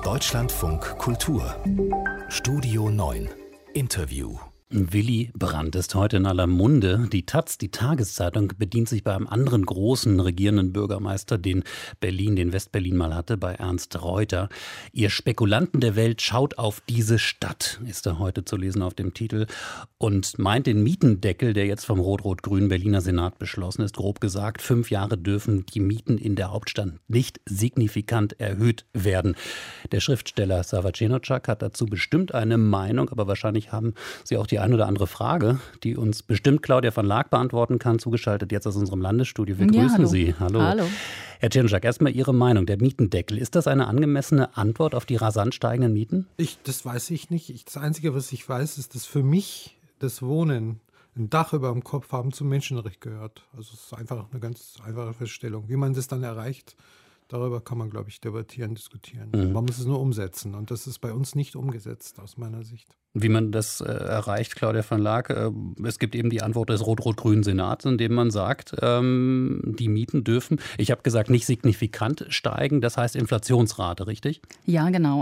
Deutschlandfunk Kultur Studio 9 Interview. Willy Brandt ist heute in aller Munde. Die taz, die Tageszeitung, bedient sich bei einem anderen großen regierenden Bürgermeister, den West-Berlin mal hatte, bei Ernst Reuter. Ihr Spekulanten der Welt schaut auf diese Stadt, ist da heute zu lesen auf dem Titel, und meint den Mietendeckel, der jetzt vom rot-rot-grünen Berliner Senat beschlossen ist. Grob gesagt, 5 Jahre dürfen die Mieten in der Hauptstadt nicht signifikant erhöht werden. Der Schriftsteller Sava Cenocak hat dazu bestimmt eine Meinung, aber wahrscheinlich haben Sie auch die eine oder andere Frage, die uns bestimmt Claudia van Laak beantworten kann, zugeschaltet jetzt aus unserem Landesstudio. Wir grüßen hallo. Sie. Hallo. Herr Cenocak, erstmal Ihre Meinung. Der Mietendeckel, ist das eine angemessene Antwort auf die rasant steigenden Mieten? Das weiß ich nicht. Das Einzige, was ich weiß, ist, dass für mich das Wohnen, ein Dach über dem Kopf haben, zum Menschenrecht gehört. Also es ist einfach eine ganz einfache Feststellung. Wie man das dann erreicht, darüber kann man, glaube ich, diskutieren. Man muss es nur umsetzen. Und das ist bei uns nicht umgesetzt, aus meiner Sicht. Wie man das erreicht, Claudia van Laak, es gibt eben die Antwort des rot-rot-grünen Senats, in dem man sagt, die Mieten dürfen, ich habe gesagt, nicht signifikant steigen, das heißt Inflationsrate, richtig? Ja, genau,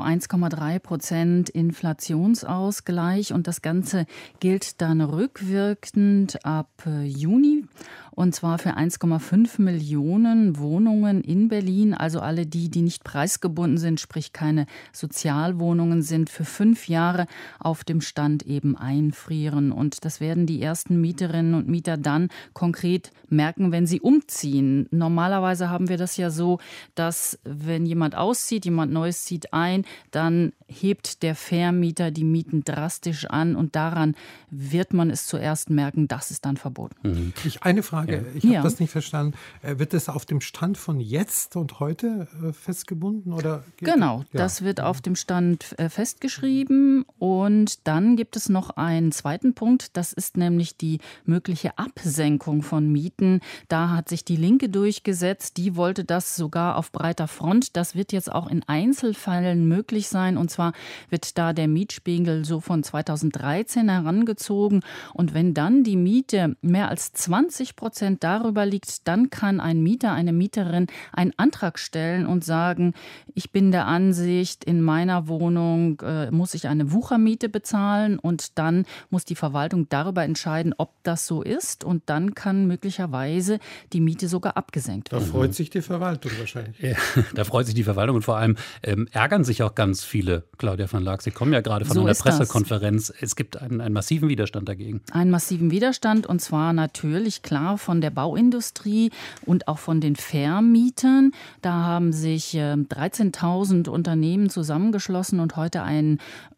1,3% Inflationsausgleich, und das Ganze gilt dann rückwirkend ab Juni, und zwar für 1,5 Millionen Wohnungen in Berlin, also alle die nicht preisgebunden sind, sprich keine Sozialwohnungen sind, für 5 Jahre auf dem Stand eben einfrieren. Und das werden die ersten Mieterinnen und Mieter dann konkret merken, wenn sie umziehen. Normalerweise haben wir das ja so, dass wenn jemand auszieht, jemand Neues zieht ein, dann hebt der Vermieter die Mieten drastisch an, und daran wird man es zuerst merken, das ist dann verboten. Eine Frage, ich habe das nicht verstanden. Wird das auf dem Stand von jetzt und heute festgebunden? Oder Genau, das wird auf dem Stand festgeschrieben, und dann gibt es noch einen zweiten Punkt, das ist nämlich die mögliche Absenkung von Mieten. Da hat sich die Linke durchgesetzt, die wollte das sogar auf breiter Front. Das wird jetzt auch in Einzelfällen möglich sein, und zwar wird da der Mietspiegel so von 2013 herangezogen, und wenn dann die Miete mehr als 20% darüber liegt, dann kann ein Mieter, eine Mieterin einen Antrag stellen und sagen, ich bin der Ansicht, in meiner Wohnung muss ich eine Wuchermiete bezahlen, und dann muss die Verwaltung darüber entscheiden, ob das so ist, und dann kann möglicherweise die Miete sogar abgesenkt werden. Da freut sich die Verwaltung wahrscheinlich. Ja, da freut sich die Verwaltung, und vor allem ärgern sich auch ganz viele, Claudia van Laak. Sie kommen ja gerade von einer Pressekonferenz. Es gibt einen massiven Widerstand dagegen. Einen massiven Widerstand, und zwar natürlich klar von der Bauindustrie und auch von den Vermietern. Da haben sich 13.000 Unternehmen zusammengeschlossen und heute einen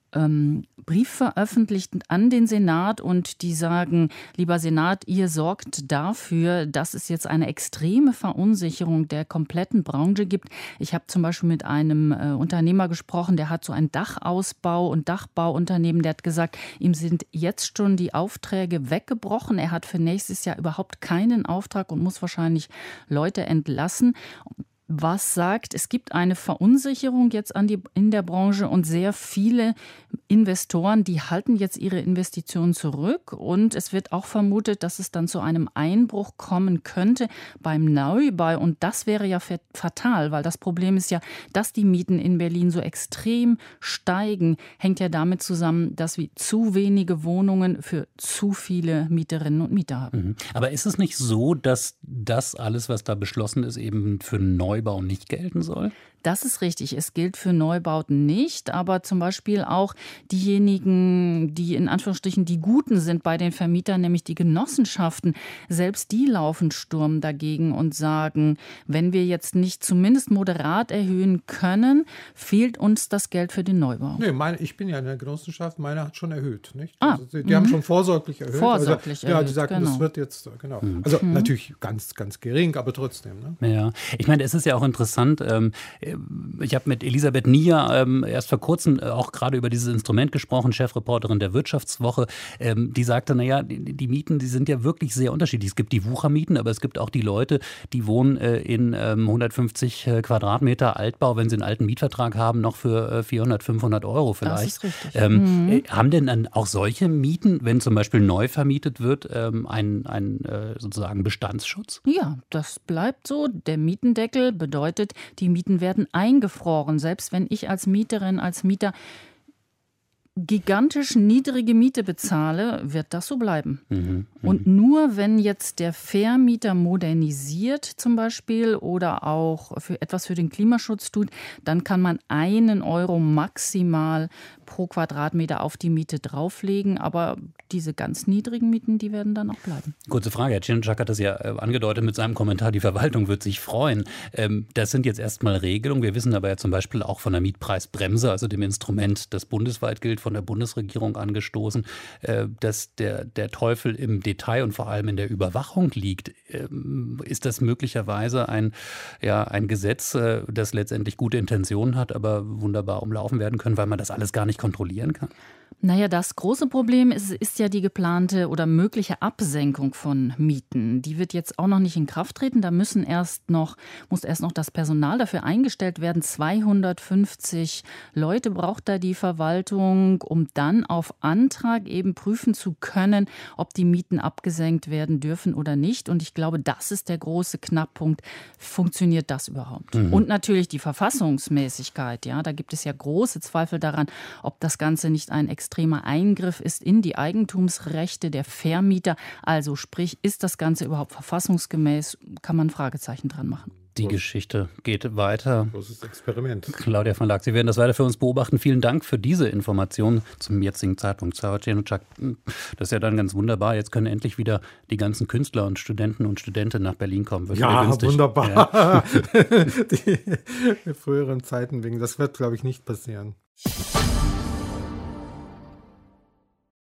Brief veröffentlicht an den Senat, und die sagen, lieber Senat, ihr sorgt dafür, dass es jetzt eine extreme Verunsicherung der kompletten Branche gibt. Ich habe zum Beispiel mit einem Unternehmer gesprochen, der hat so ein Dachausbau- und Dachbauunternehmen, der hat gesagt, ihm sind jetzt schon die Aufträge weggebrochen. Er hat für nächstes Jahr überhaupt keinen Auftrag und muss wahrscheinlich Leute entlassen. Was sagt, es gibt eine Verunsicherung jetzt in der Branche, und sehr viele Investoren, die halten jetzt ihre Investitionen zurück, und es wird auch vermutet, dass es dann zu einem Einbruch kommen könnte beim Neubau, und das wäre ja fatal, weil das Problem ist ja, dass die Mieten in Berlin so extrem steigen, hängt ja damit zusammen, dass wir zu wenige Wohnungen für zu viele Mieterinnen und Mieter haben. Aber ist es nicht so, dass das alles, was da beschlossen ist, eben für Neubau nicht gelten soll? Das ist richtig. Es gilt für Neubauten nicht, aber zum Beispiel auch diejenigen, die in Anführungsstrichen die Guten sind bei den Vermietern, nämlich die Genossenschaften, selbst die laufen Sturm dagegen und sagen, wenn wir jetzt nicht zumindest moderat erhöhen können, fehlt uns das Geld für den Neubau. Nee, ich bin ja in der Genossenschaft, meine hat schon erhöht. Nicht? Also die haben schon vorsorglich erhöht. Vorsorglich erhöht, ja, die sagten, das wird jetzt, genau. Also natürlich ganz, ganz gering, aber trotzdem. Ne? Ja, ich meine, es ist ja auch interessant, ich habe mit Elisabeth Nier erst vor kurzem auch gerade über dieses Instrument gesprochen, Chefreporterin der Wirtschaftswoche. Die sagte, naja, die Mieten, die sind ja wirklich sehr unterschiedlich. Es gibt die Wuchermieten, aber es gibt auch die Leute, die wohnen in 150 Quadratmeter Altbau, wenn sie einen alten Mietvertrag haben, noch für 400, 500 Euro vielleicht. Das ist richtig. Haben denn dann auch solche Mieten, wenn zum Beispiel neu vermietet wird, einen sozusagen Bestandsschutz? Ja, das bleibt so. Der Mietendeckel bedeutet, die Mieten werden Mieten eingefroren, selbst wenn ich als Mieterin, als Mieter gigantisch niedrige Miete bezahle, wird das so bleiben. Und nur wenn jetzt der Vermieter modernisiert zum Beispiel oder auch etwas für den Klimaschutz tut, dann kann man 1 Euro maximal pro Quadratmeter auf die Miete drauflegen. Aber diese ganz niedrigen Mieten, die werden dann auch bleiben. Kurze Frage, Herr Cieńczak hat das ja angedeutet mit seinem Kommentar, die Verwaltung wird sich freuen. Das sind jetzt erstmal Regelungen. Wir wissen aber ja zum Beispiel auch von der Mietpreisbremse, also dem Instrument, das bundesweit gilt, von der Bundesregierung angestoßen, dass der Teufel im Detail und vor allem in der Überwachung liegt. Ist das möglicherweise ein Gesetz, das letztendlich gute Intentionen hat, aber wunderbar umlaufen werden können, weil man das alles gar nicht kontrollierten kann? Naja, das große Problem ist ja die geplante oder mögliche Absenkung von Mieten. Die wird jetzt auch noch nicht in Kraft treten. Da muss erst noch das Personal dafür eingestellt werden. 250 Leute braucht da die Verwaltung, um dann auf Antrag eben prüfen zu können, ob die Mieten abgesenkt werden dürfen oder nicht. Und ich glaube, das ist der große Knackpunkt. Funktioniert das überhaupt? Und natürlich die Verfassungsmäßigkeit. Ja, da gibt es ja große Zweifel daran, ob das Ganze nicht ein extremer Eingriff ist in die Eigentumsrechte der Vermieter. Also sprich, ist das Ganze überhaupt verfassungsgemäß? Kann man Fragezeichen dran machen. Die Geschichte geht weiter. Großes Experiment. Claudia von Laak, Sie werden das weiter für uns beobachten. Vielen Dank für diese Information zum jetzigen Zeitpunkt. Sarah Cieńczak, das ist ja dann ganz wunderbar. Jetzt können endlich wieder die ganzen Künstler und Studenten und Studentinnen nach Berlin kommen. Wird wunderbar. Ja. Die früheren Zeiten wegen. Das wird, glaube ich, nicht passieren.